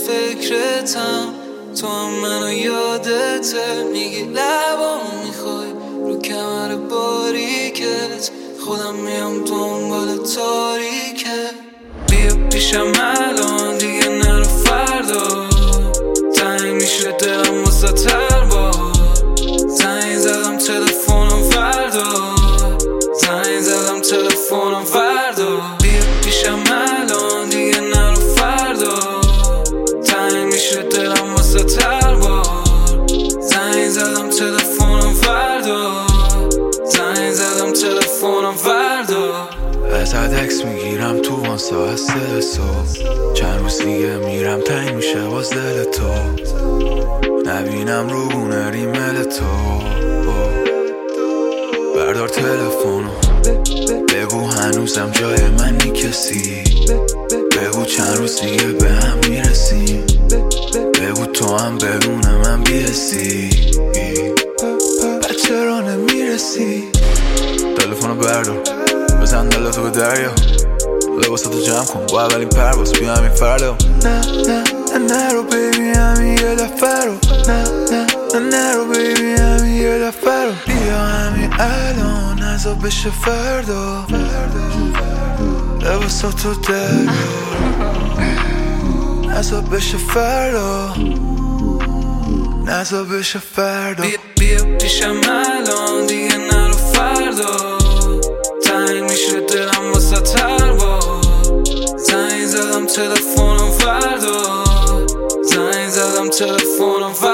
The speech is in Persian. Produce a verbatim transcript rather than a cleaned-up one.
فکرتم، تو هم منو یادته. میگی لبام میخوای رو کمر باریکت، خودم میام دنبال تاریکت. بیا پیشم الان دیگه نرو فردا، تنگ میشه دلم واسه تر با. زنگ زدم تلفنم وردار، زنگ زدم تلفنم وردار. بیا پیشم الان دیگه نرو فردا، تنگ میشه دلم واسه تر با. زنگ زدم تلفنم وردار، زنگ زدم تلفنم وردار. ازت عکس میگیرم تو وان ساعت سه صبح، چند روز دیگه میرم تنگ میشه باز دل تو، نبینم رو گونه ریمل تو. بردار تلفنو بگو هنوزم جای منی کسی، بگو چند روز دیگه به هم میرسیم، بگو تو هم بدون من بیرسی. بعد چرا نمیرسی؟ تلفنو بردار بزن دلتو به دریا، لباساتو جمع کن با اولین پرواز بیا همین فردا. نه نه نه نرو بیبی همین یه دفعه رو، نه نه نه نرو بیبی همین یه دفعه رو. بیا همین الان نزا بشه فردا، لباساتو دریا نزا بشه فردا، نزا بشه فردا. بیا بیا پیشم الان دیگه نرو فردا، تنگ میشه دلم واسه تر با. زنگ زدم تلفنم وردار، زنگ زدم تلفنم وردار.